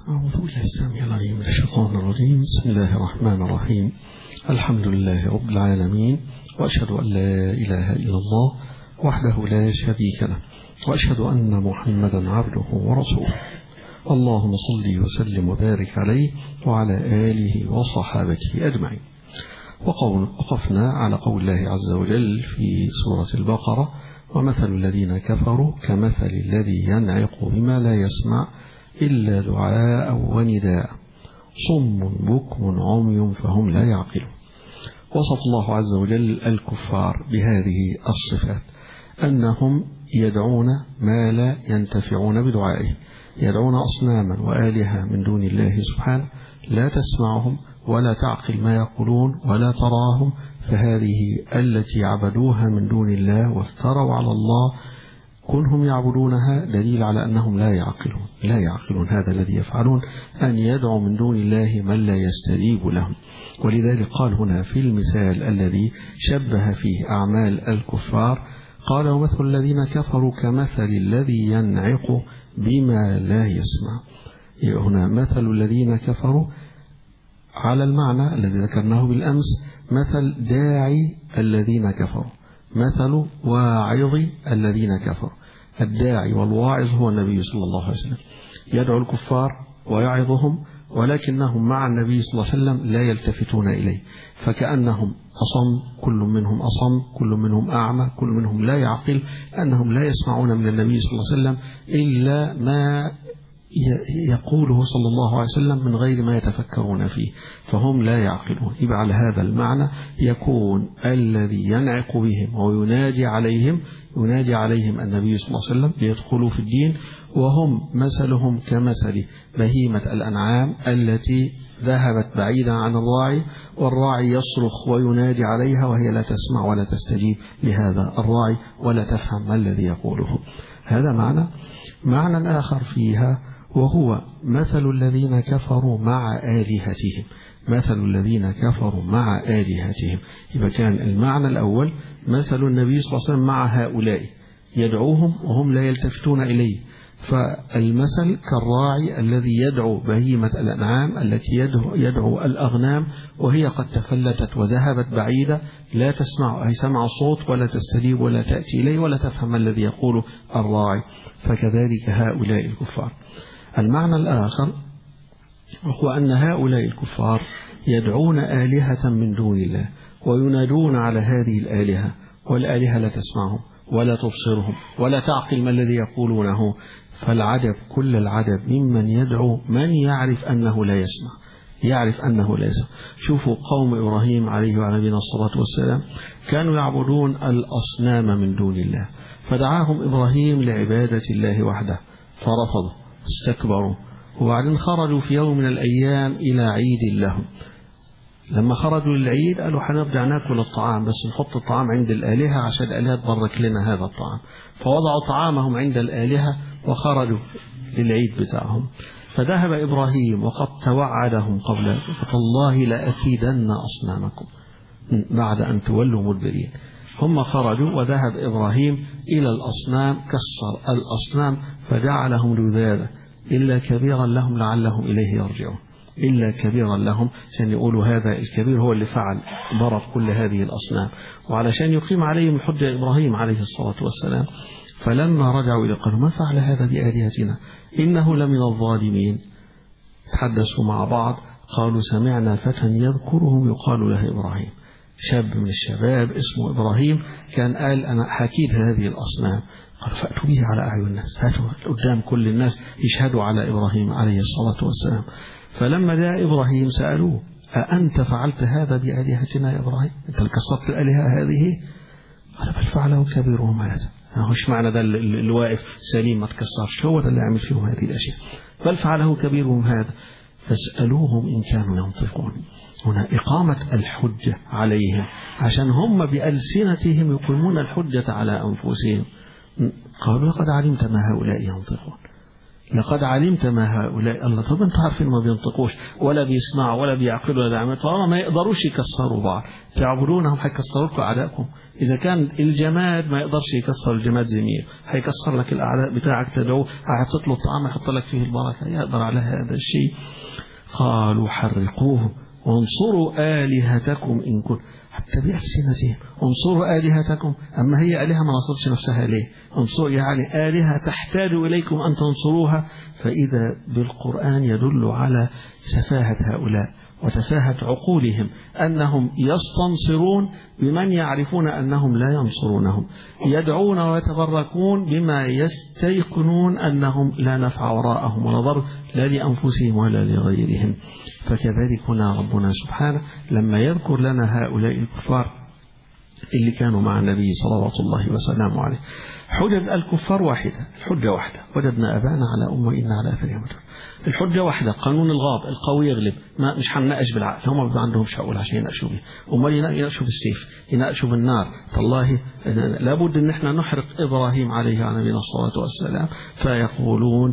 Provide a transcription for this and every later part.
أعوذ بالله السميع العليم من الشيطان الرجيم. بسم الله الرحمن الرحيم. الحمد لله رب العالمين، وأشهد أن لا إله إلا الله وحده لا شريك له، وأشهد أن محمدا عبده ورسوله. اللهم صل وسلم وبارك عليه وعلى آله وصحابته أجمعين. وقفنا على قول الله عز وجل في سورة البقرة: ومثل الذين كفروا كمثل الذي ينعق بما لا يسمع إلا دعاء ونداء صم بكم عمي فهم لا يعقلون. وصف الله عز وجل الكفار بهذه الصفات: أنهم يدعون ما لا ينتفعون بدعائه، يدعون أصناما وآلهة من دون الله سبحانه، لا تسمعهم ولا تعقل ما يقولون ولا تراهم، فهذه التي عبدوها من دون الله وافتروا على الله كونهم يعبدونها دليل على أنهم لا يعقلون. هذا الذي يفعلون، أن يدعوا من دون الله من لا يستجيب لهم. ولذلك قال هنا في المثال الذي شبه فيه أعمال الكفار، قال: ومثل الذين كفروا كمثل الذي ينعق بما لا يسمع. هنا مثل الذين كفروا على المعنى الذي ذكرناه بالأمس، مثل داعي الذين كفروا، مثل واعظ الذين كفروا. الداعي والواعظ هو النبي صلى الله عليه وسلم، يدعو الكفار ويعظهم، ولكنهم مع النبي صلى الله عليه وسلم لا يلتفتون إليه، فكأنهم أصم، كل منهم أصم، كل منهم أعمى، كل منهم لا يعقل، أنهم لا يسمعون من النبي صلى الله عليه وسلم إلا ما يقوله صلى الله عليه وسلم من غير ما يتفكرون فيه، فهم لا يعقلون. يبقى على هذا المعنى يكون الذي ينعق بهم وينادي عليهم النبي صلى الله عليه وسلم ليدخلوا في الدين، وهم مثلهم كمثل بهيمة الأنعام التي ذهبت بعيدا عن الراعي، والراعي يصرخ وينادي عليها وهي لا تسمع ولا تستجيب لهذا الراعي ولا تفهم ما الذي يقوله. هذا معنى آخر فيها، وهو مثل الذين كفروا مع آلهتهم. مثل الذين كفروا مع آلهتهم، يبقى كان المعنى الأول مثل النبي صلى الله عليه وسلم مع هؤلاء يدعوهم وهم لا يلتفتون إليه، فالمثل كالراعي الذي يدعو بهيمة الأنعام التي يدعو الأغنام وهي قد تفلتت وذهبت بعيدة، لا تسمع، أي سمع الصوت ولا تستجيب ولا تأتي إليه ولا تفهم الذي يقوله الراعي، فكذلك هؤلاء الكفار. المعنى الآخر هو أن هؤلاء الكفار يدعون آلهة من دون الله وينادون على هذه الآلهة، والآلهة لا تسمعهم ولا تبصرهم ولا تعقل ما الذي يقولونه. فالعجب كل العجب ممن يدعو من يعرف أنه لا يسمع، شوفوا قوم إبراهيم عليه وعلى نبينا الصلاة والسلام كانوا يعبدون الأصنام من دون الله، فدعاهم إبراهيم لعبادة الله وحده فرفضوا استكبروا، وبعدين خرجوا في يوم من الأيام إلى عيد لهم. لما خرجوا للعيد قالوا: هنرجع ناكل الطعام، بس نحط الطعام عند الآلهة عشان الآلهة تبارك لنا هذا الطعام. فوضعوا طعامهم عند الآلهة وخرجوا للعيد بتاعهم. فذهب إبراهيم وقد توعدهم قبل: فالله لأكيدن أصنامكم بعد أن تولوا مدبرين. هم خرجوا وذهب إبراهيم إلى الأصنام، كسر الأصنام فجعلهم لذاذا إلا كبيرا لهم لعلهم إليه يرجعون. إلا كبيرا لهم، عشان يقولوا هذا الكبير هو اللي فعل ضرب كل هذه الأصنام، وعلشان يقيم عليهم الحجة إبراهيم عليه الصلاة والسلام. فلما رجعوا إلى قالوا: ما فعل هذا بآلهتنا إنه لمن الظالمين. تحدثوا مع بعض قالوا: سمعنا فتى يذكرهم يقال له إبراهيم. شاب من الشباب اسمه إبراهيم كان قال: أنا حكيد هذه الأصنام. قالوا: فأتوا به على أعين الناس، هاتوا قدام كل الناس يشهدوا على إبراهيم عليه الصلاة والسلام. فلما جاء إبراهيم سألوه: أأنت فعلت هذا بآلهتنا يا إبراهيم؟ أنت اللي كسرت الآلهة هذه؟ قال: بل فعله كبيرهم هذا. مش معنى ده اللي واقف سليم ما تكسرش، هو ده اللي يعمل فيهم هذه الأشياء. بل فعله كبيرهم هذا فاسألوهم إن كانوا ينطقون. هنا إقامة الحجة عليهم عشان هم بألسنتهم يقيمون الحجة على أنفسهم. قالوا: لقد علمت ما هؤلاء ينطقون. لقد علمت ما هؤلاء. الله، طب انتوا عارفين ما بينطقوش ولا بيسمعوا ولا بيعقلوا ولا بيعملوا، طالما ما يقدروش يكسروا بعض تعبدونهم هيكسروا لكم أعدائكم. إذا كان الجماد ما يقدرش يكسر الجماد زميل، هيكسر لك الأعداء بتاعك، تدعوه هيحط له الطعام يحط لك فيه البركة، يقدر على هذا الشيء. قالوا حرقوه وانصروا آلهتكم إن كنتم، حتى بألسنتهم انصروا آلهتكم. أما هي آلهة ما نصرتش نفسها ليه؟ انصروا يعني آلهة تحتاج إليكم أن تنصروها. فإذا بالقرآن يدل على سفاهة هؤلاء وتفاهة عقولهم، أنهم يستنصرون بمن يعرفون أنهم لا ينصرونهم، يدعون ويتبركون بما يستيقنون أنهم لا نفع وراءهم ولا ضر لا لأنفسهم ولا لغيرهم. فكذلك هنا ربنا سبحانه لما يذكر لنا هؤلاء الكفار اللي كانوا مع النبي صلوات الله وسلامه عليه، حجج الكفار واحدة، الحجة واحدة، وجدنا أبانا على أمة وإنا على أثرهم. الحجة واحدة، قانون الغاب، القوي يغلب، ما مش هنناقش بالعقل، هم ما عندهمش حقول عشان يناقشوا به، امال يناقشوا بالسيف، يناقشوا بالنار. والله لابد ان احنا نحرق ابراهيم عليه على نبينا الصلاة والسلام. فيقولون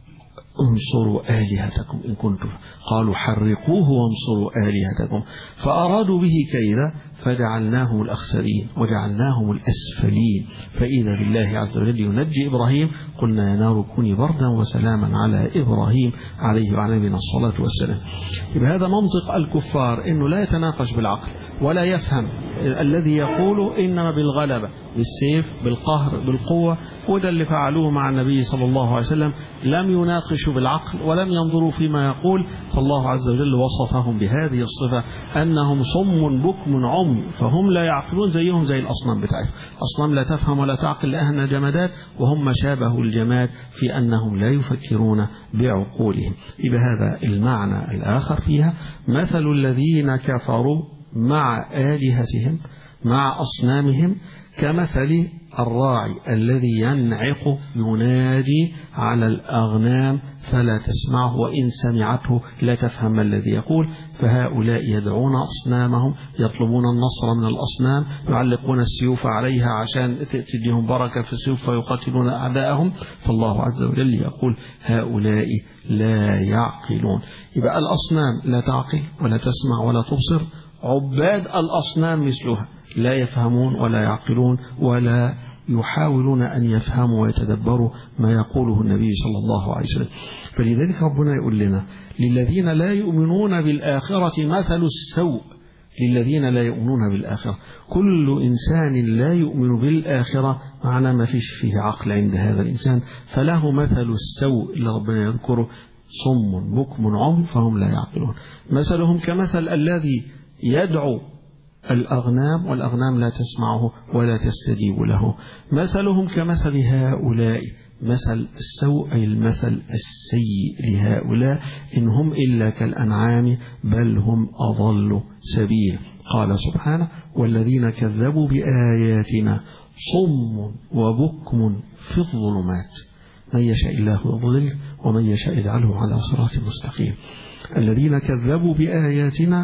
انصروا آلهتكم إن كنتم، قالوا حرقوه وانصروا آلهتكم، فأرادوا به كيدا فجعلناهم الأخسرين وجعلناهم الأسفلين. فإذا بالله عز وجل ينجي إبراهيم، قلنا يا نار كوني بردا وسلاما على إبراهيم عليه وعلى نبينا الصلاة والسلام. يبقى هذا منطق الكفار، إنه لا يتناقش بالعقل ولا يفهم، الذي يقول إنما بالغلبة، بالسيف، بالقهر، بالقوة. وده اللي فعلوه مع النبي صلى الله عليه وسلم، لم يناقشوا بالعقل ولم ينظروا فيما يقول. فالله عز وجل وصفهم بهذه الصفة، أنهم صم بكم عمي، فهم لا يعقلون زيهم زي الأصنام بتاعتهم. أصنام لا تفهم ولا تعقل لأنها جمادات، وهم شابهوا الجماد في أنهم لا يفكرون بعقولهم. يبقى هذا المعنى الآخر فيها، مثل الذين كفروا مع آلهتهم مع أصنامهم كمثل الراعي الذي ينعق ينادي على الأغنام فلا تسمعه، وإن سمعته لا تفهم ما الذي يقول. فهؤلاء يدعون أصنامهم، يطلبون النصر من الأصنام، يعلقون السيوف عليها عشان تديهم بركة في السيوف فيقاتلون أعداءهم. فالله عز وجل يقول هؤلاء لا يعقلون. يبقى الأصنام لا تعقل ولا تسمع ولا تبصر، عباد الأصنام مثلها لا يفهمون ولا يعقلون ولا يحاولون أن يفهموا ويتدبروا ما يقوله النبي صلى الله عليه وسلم. فلذلك ربنا يقول لنا للذين لا يؤمنون بالآخرة مثل السوء. للذين لا يؤمنون بالآخرة، كل إنسان لا يؤمن بالآخرة معناه ما فيش فيه عقل عند هذا الإنسان، فله مثل السوء اللي ربنا يذكره، صم بكم عمي فهم لا يعقلون. مثلهم كمثل الذي يدعو الأغنام والأغنام لا تسمعه ولا تستجيب له. مثلهم كمثل هؤلاء، مثل السوء أي المثل السيء لهؤلاء، إن هم إلا كالأنعام بل هم أضل سبيل. قال سبحانه والذين كذبوا بآياتنا صم وبكم في الظلمات من يشاء الله يضلل ومن يشاء يجعله على صراط مستقيم. الذين كذبوا بآياتنا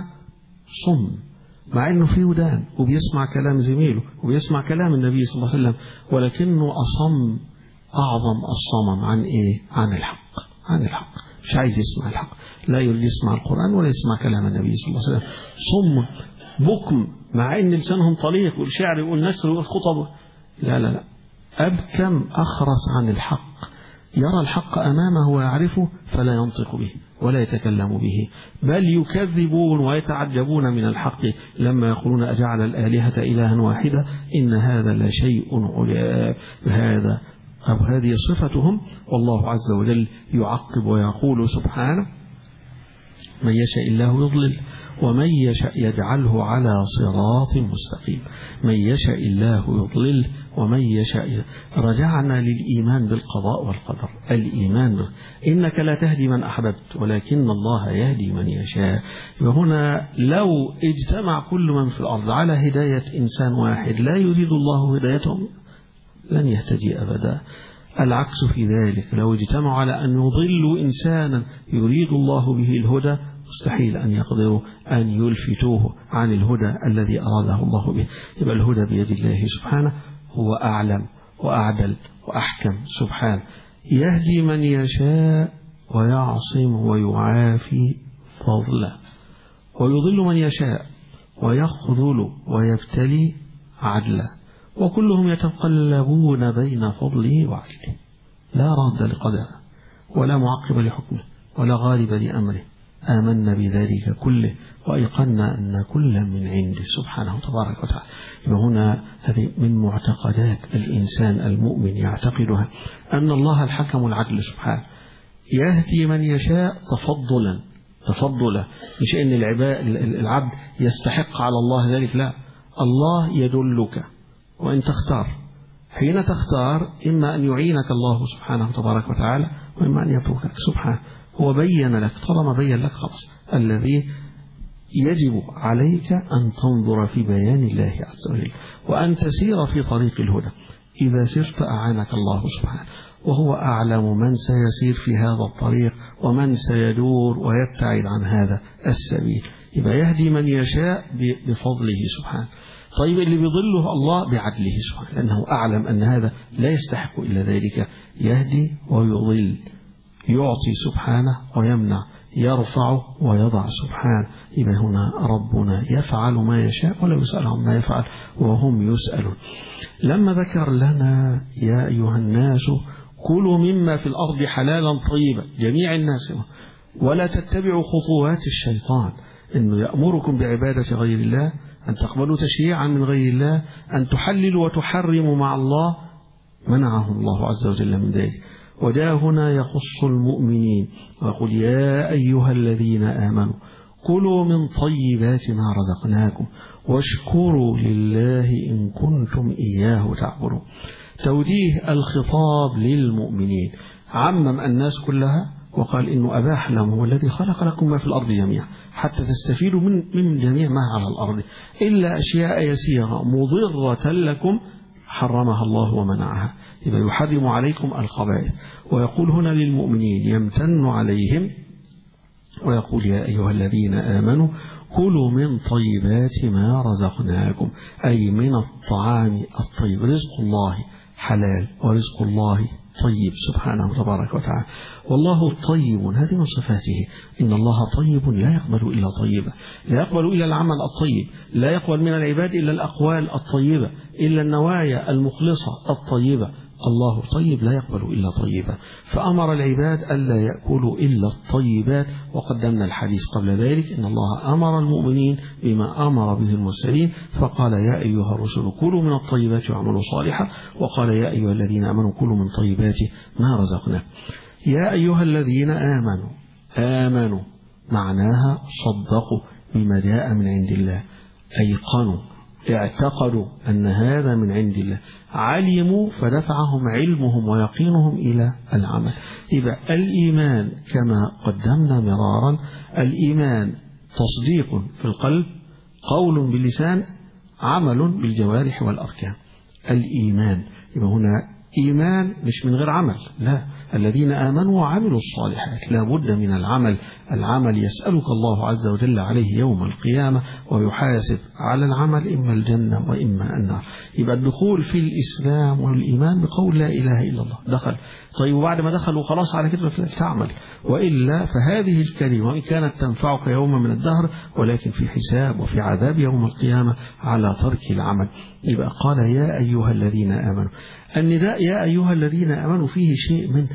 صم، مع انه في ودان وبيسمع كلام زميله وبيسمع كلام النبي صلى الله عليه وسلم، ولكنه أصم أعظم الصمم عن إيه؟ عن الحق، عن الحق، مش عايز يسمع الحق، لا يريد يسمع القرآن ولا يسمع كلام النبي صلى الله عليه وسلم. صم بكم، مع ان لسانهم طليق والشعر يقول نثر والخطب، لا لا لا، أبكم أخرس عن الحق، يرى الحق أمامه ويعرفه فلا ينطق به ولا يتكلم به، بل يكذبون ويتعجبون من الحق لما يقولون أجعل الآلهة إلها واحدة إن هذا لشيء عجاب. هذا أو هذه صفتهم. والله عز وجل يعقب ويقول سبحانه من يشاء الله يضلل ومن يشاء يجعله على صراط مستقيم. من يشاء الله يضلل ومن يشاء. رجعنا للإيمان بالقضاء والقدر، الإيمان إنك لا تهدي من أحببت ولكن الله يهدي من يشاء. وهنا لو اجتمع كل من في الأرض على هداية إنسان واحد لا يريد الله هدايتهم لن يهتدي أبدا. العكس في ذلك، لو اجتمعوا على أن يضلوا إنسانا يريد الله به الهدى مستحيل أن يقدروا أن يلفتوه عن الهدى الذي أراده الله به. يبقى الهدى بيد الله سبحانه، هو أعلم وأعدل وأحكم سبحانه. يهدي من يشاء ويعصم ويعافي فضلا، ويضل من يشاء ويخذل ويبتلي عدلا، وكلهم يتقلبون بين فضله وعدله، لا راد لقضائه ولا معقب لحكمه ولا غالب لأمره. آمنا بذلك كله وأيقنا أن كل من عنده سبحانه تبارك وتعالى. هنا هذه من معتقدات الإنسان المؤمن يعتقدها، أن الله الحكم العدل سبحانه، يهدي من يشاء تفضلا، مش أن العبد يستحق على الله ذلك، لا، الله يدلك وإن تختار، حين تختار إما أن يعينك الله سبحانه تبارك وتعالى وإما أن يتركك سبحانه. هو بين لك، طالما بين لك خلاص، الذي يجب عليك أن تنظر في بيان الله عز وجل وأن تسير في طريق الهدى. إذا سرت أعانك الله سبحانه، وهو أعلم من سيسير في هذا الطريق ومن سيدور ويبتعد عن هذا السبيل. يبقى يهدي من يشاء بفضله سبحانه. طيب اللي بيضله الله بعدله سبحانه، لأنه أعلم أن هذا لا يستحق إلا ذلك. يهدي ويضل، يعطي سبحانه ويمنع، يرفع ويضع سبحانه. يبقى هنا ربنا يفعل ما يشاء ولا يسأل عما يفعل وهم يسألون. لما ذكر لنا يا أيها الناس كلوا مما في الأرض حلالا طيبا، جميع الناس، ولا تتبعوا خطوات الشيطان، إنه يأمركم بعبادة غير الله، أن تقبلوا تشريعا من غير الله، أن تحللوا وتحرموا مع الله، منعه الله عز وجل من ذلك. وجاء هنا يخص المؤمنين ويقول يا أيها الذين آمنوا كلوا من طيبات ما رزقناكم واشكروا لله إن كنتم إياه تعبدون. توجيه الخطاب للمؤمنين، عمم الناس كلها وقال إنه أباح لهم، هو الذي خلق لكم ما في الأرض جميعا حتى تستفيدوا من جميع ما على الأرض، إلا أشياء يسيرة مضرة لكم حرمها الله ومنعها. يبقى يحرم عليكم الخبائث. ويقول هنا للمؤمنين يمتن عليهم ويقول يا أيها الذين آمنوا كلوا من طيبات ما رزقناكم، أي من الطعام الطيب. رزق الله حلال ورزق الله طيب سبحانه تبارك وتعالى. والله طيب، هذه من صفاته، إن الله طيب لا يقبل إلا طيبا، لا يقبل إلا العمل الطيب، لا يقبل من العباد إلا الأقوال الطيبة، إلا النوايا المخلصة الطيبة. الله طيب لا يقبل إلا طيبا، فأمر العباد ألا يأكلوا إلا الطيبات. وقدمنا الحديث قبل ذلك إن الله أمر المؤمنين بما أمر به المرسلين، فقال يا أيها الرسل كلوا من الطيبات واعملوا صالحا، وقال يا أيها الذين آمنوا كلوا من طيبات ما رزقنا. يا أيها الذين آمنوا معناها صدقوا بما جاء من عند الله، أيقنوا، اعتقدوا أن هذا من عند الله، علموا فدفعهم علمهم ويقينهم إلى العمل. يبقى الإيمان كما قدمنا مرارا، الإيمان تصديق في القلب، قول باللسان، عمل بالجوارح والأركان. الإيمان يبقى هنا إيمان مش من غير عمل، لا، الذين آمنوا وعملوا الصالحات، لا بد من العمل. العمل يسألك الله عز وجل عليه يوم القيامة ويحاسب على العمل، إما الجنة وإما النار. يبقى الدخول في الإسلام والإيمان بقول لا إله إلا الله، دخل. طيب وبعد ما دخل وخلاص على كده تعمل، وإلا فهذه الكلمة وإن كانت تنفعك يوم من الدهر، ولكن في حساب وفي عذاب يوم القيامة على ترك العمل. يبقى قال يا أيها الذين آمنوا. النداء يا أيها الذين آمنوا فيه شيء من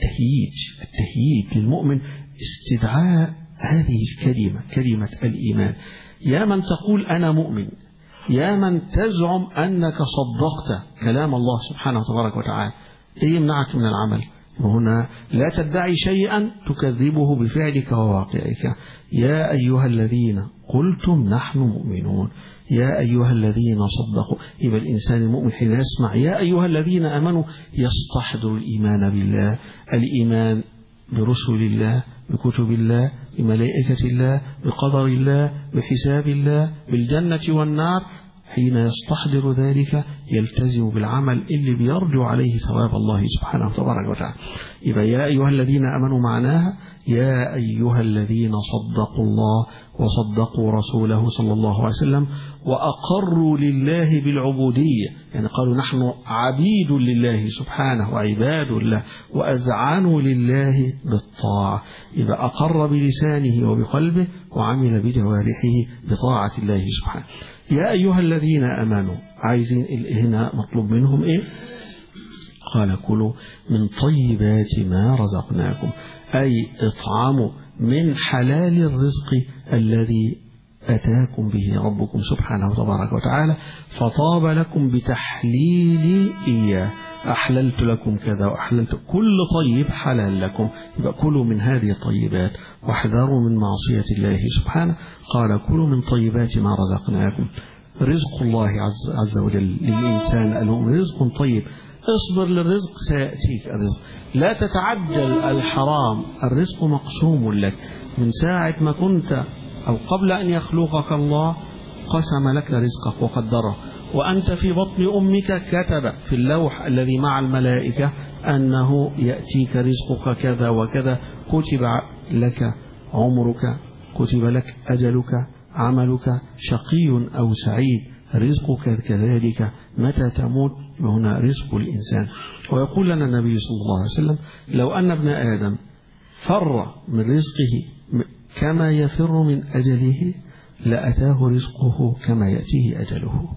التهييج للمؤمن، استدعاء هذه الكلمة، كلمة الإيمان. يا من تقول أنا مؤمن، يا من تزعم أنك صدقت كلام الله سبحانه وتبارك وتعالى، إيه يمنعك من العمل؟ وهنا لا تدعي شيئا تكذبه بفعلك وواقعك. يا أيها الذين قلتم نحن مؤمنون، يا أيها الذين صدقوا. يبقى الإنسان المؤمن حين يسمع يا أيها الذين آمنوا يستحضر الإيمان بالله، الإيمان برسل الله، بكتب الله، بملائكة الله، بقدر الله، بحساب الله، بالجنة والنار. حين يستحضر ذلك يلتزم بالعمل اللي بيرجو عليه ثواب الله سبحانه وتبارك وتعالى. يبقى يا أيها الذين آمنوا معناها يا أيها الذين صدقوا الله وصدقوا رسوله صلى الله عليه وسلم وأقروا لله بالعبودية، يعني قالوا نحن عبيد لله سبحانه وعباد الله وأذعنوا لله بالطاعة. يبقى أقر بلسانه وبقلبه وعمل بجوارحه بطاعة الله سبحانه. يا أيها الذين آمنوا، عايزين هنا مطلوب منهم إيه؟ قال كلوا من طيبات ما رزقناكم، أي اطعموا من حلال الرزق الذي أتاكم به ربكم سبحانه وتبارك وتعالى، فطاب لكم بتحليل إياه، أحللت لكم كذا وأحللت كل طيب حلال لكم. يبقى كلوا من هذه الطيبات واحذروا من معصية الله سبحانه. قال كلوا من طيبات ما رزقناكم. رزق الله عز وجل للإنسان له رزق طيب، اصبر للرزق سيأتيك الرزق، لا تتعجل الحرام، الرزق مقسوم لك من ساعة ما كنت أو قبل أن يخلقك الله قسم لك رزقك وقدره، وأنت في بطن أمك كتب في اللوح الذي مع الملائكة أنه يأتيك رزقك كذا وكذا، كتب لك عمرك، كتب لك أجلك، عملك شقي أو سعيد، رزقك كذلك متى تموت. هنا رزق الإنسان. ويقول لنا النبي صلى الله عليه وسلم لو أن ابن آدم فر من رزقه كما يفر من أجله لأتاه رزقه كما يأتيه أجله.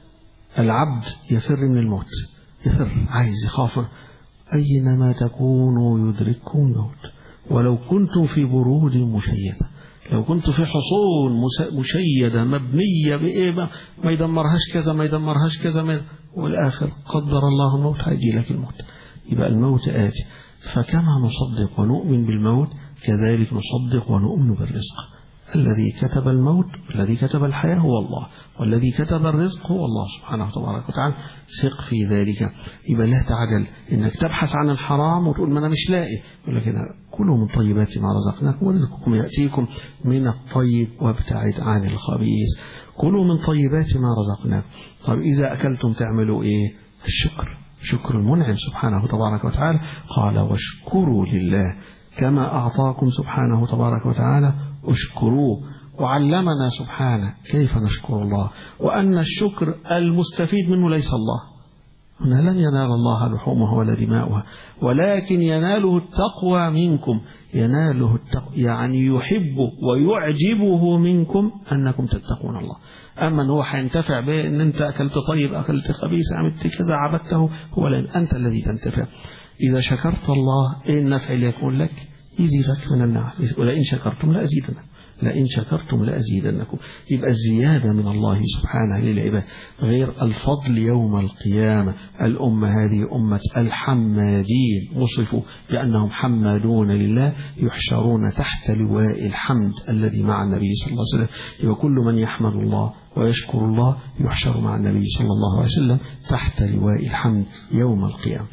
العبد يفر من الموت، يفر عايز يخاف، أينما تكونوا يدرككم الموت ولو كنتم في برود مشيدة، لو كنت في حصون مشيدة مبنية بإيه ما يدمرهاش كذا ما يدمرهاش كذا والآخر قدر الله الموت هيجي لك الموت. يبقى الموت آتي. فكما نصدق ونؤمن بالموت كذلك نصدق ونؤمن بالرزق. الذي كتب الموت والذي كتب الحياة هو الله، والذي كتب الرزق هو الله سبحانه وتبارك وتعالى. ثق في ذلك. يبقى لا تعجل انك تبحث عن الحرام وتقول ما انا مش لاقي، ولكن كلوا من طيبات ما رزقناكم ورزقكم يأتيكم من الطيب وابتعد عن الخبيث. كلوا من طيبات ما رزقناكم. طب إذا أكلتم تعملوا إيه؟ الشكر، شكر المنعم سبحانه وتبارك وتعالى. قال واشكروا لله كما أعطاكم سبحانه تبارك وتعالى اشكروه. وعلمنا سبحانه كيف نشكر الله، وأن الشكر المستفيد منه ليس الله. هنا لن ينال الله لحومها ولا دماؤها، ولكن يناله التقوى منكم. يناله التقوى يعني يحبه ويعجبه منكم أنكم تتقون الله. أما أنه حينتفع به أن أنت أكلت طيب أكلت خبيث عملت كذا عبدته، هو أنت الذي تنتفع. إذا شكرت الله إيه النفع اللي يكون لك؟ يزيدك من النعم. ولئن شكرتم لأزيدنكم، لئن شكرتم لأزيدنكم. يبقى الزيادة من الله سبحانه للعباد غير الفضل يوم القيامة. الأمة هذه أمة الحمادين، وصفوا بأنهم حمادون لله يحشرون تحت لواء الحمد الذي مع النبي صلى الله عليه وسلم. يبقى كل من يحمد الله ويشكر الله يحشر مع النبي صلى الله عليه وسلم تحت لواء الحمد يوم القيامة.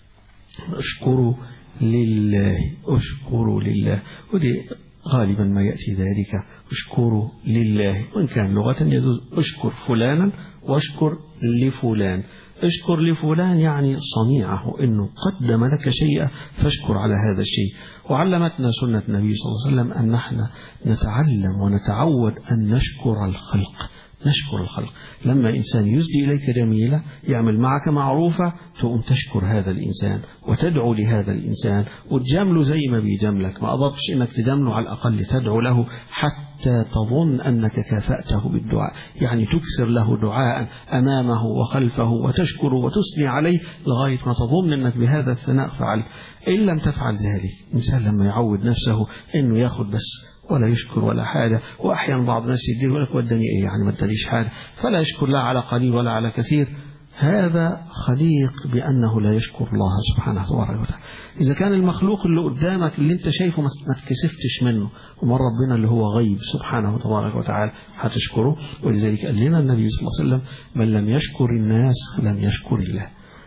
اشكروا لله، اشكروا لله، ودي غالبا ما يأتي ذلك اشكروا لله، وإن كان لغة يجوز اشكر فلانا واشكر لفلان. اشكر لفلان يعني صنيعه، انه قدم لك شيئا فاشكر على هذا الشيء. وعلمتنا سنة النبي صلى الله عليه وسلم أن نحن نتعلم ونتعود أن نشكر الخلق. نشكر الخلق. لما إنسان يسدي إليك جميلة يعمل معك معروفة تقوم تشكر هذا الإنسان وتدعو لهذا الإنسان وتجامله زي ما بيجاملك. ما أضبش إنك تجامله، على الأقل تدعو له حتى تظن أنك كافأته بالدعاء، يعني تكسر له دعاء أمامه وخلفه وتشكره وتثني عليه لغاية ما تظن أنك بهذا الثناء فعلت. إن لم تفعل ذلك، إنسان لما يعود نفسه إنه ياخد بس ولا يشكر ولا حاجة، وأحيانا بعض الناس يديه يقول لك ودني إيه يعني ما ادانيش حاجة، فلا يشكر لا على قليل ولا على كثير. هذا خليق بأنه لا يشكر الله سبحانه وتعالى. إذا كان المخلوق اللي قدامك اللي انت شايفه ما تكسفتش منه، ومن ربنا اللي هو غيب سبحانه وتبارك وتعالى هتشكره. ولذلك قال لنا النبي صلى الله عليه وسلم من لم يشكر الناس لم يشكر الله.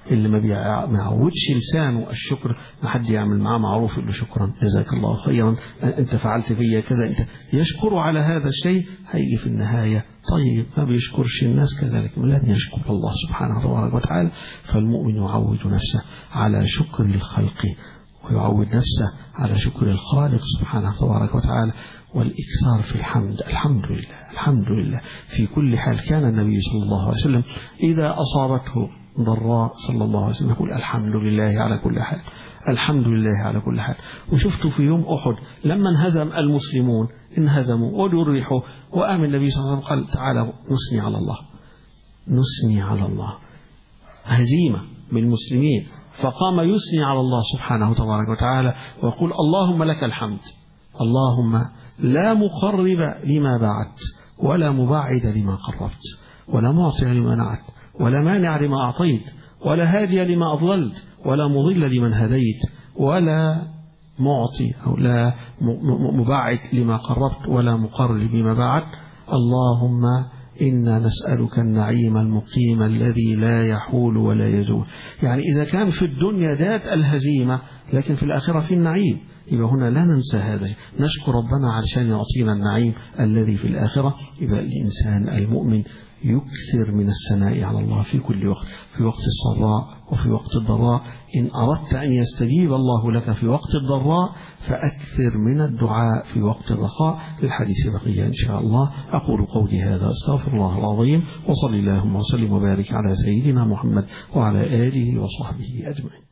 اللي ما يعودش لسانه الشكر، ما حد يعمل معاه معروف يقول له شكرا جزاك الله خيرا أنت فعلت فيا كذا، أنت يشكر على هذا الشيء، هيجي في النهاية طيب ما بيشكرش الناس كذلك لن يشكر الله سبحانه وتعالى. فالمؤمن يعود نفسه على شكر الخلق، ويعود نفسه على شكر الخالق سبحانه وتعالى، والإكثار في الحمد. الحمد لله الحمد لله في كل حال. كان النبي صلى الله عليه وسلم إذا أصابته ضراء صلى الله عليه وسلم يقول الحمد لله على كل حال، الحمد لله على كل حال. وشفت في يوم أحد لما انهزم المسلمون، انهزموا وجرحوا، وقام النبي صلى الله عليه وسلم قال تعالى نثني على الله، نثني على الله، هزيمة بالمسلمين، فقام يثني على الله سبحانه تبارك وتعالى ويقول اللهم لك الحمد، اللهم لا مقرب لما بعدت ولا مبعد لما قربت ولا معطي لما منعت ولا مانع لما أعطيت ولا هادي لما أضللت ولا مضل لمن هديت ولا معطي أو لا مبعد لما قربت ولا مقرب لما بعدت. اللهم إنا نسألك النعيم المقيم الذي لا يحول ولا يزول. يعني إذا كان في الدنيا ذات الهزيمة لكن في الآخرة في النعيم، يبقى هنا لا ننسى هذا، نشكر ربنا علشان يعطينا النعيم الذي في الآخرة. يبقى الإنسان المؤمن يكثر من الثناء على الله في كل وقت، في وقت السراء وفي وقت الضراء. إن أردت أن يستجيب الله لك في وقت الضراء فأكثر من الدعاء في وقت الرخاء. للحديث بقية إن شاء الله. أقول قولي هذا أستغفر الله العظيم، وصلي اللهم وسلم وبارك على سيدنا محمد وعلى آله وصحبه أجمعين.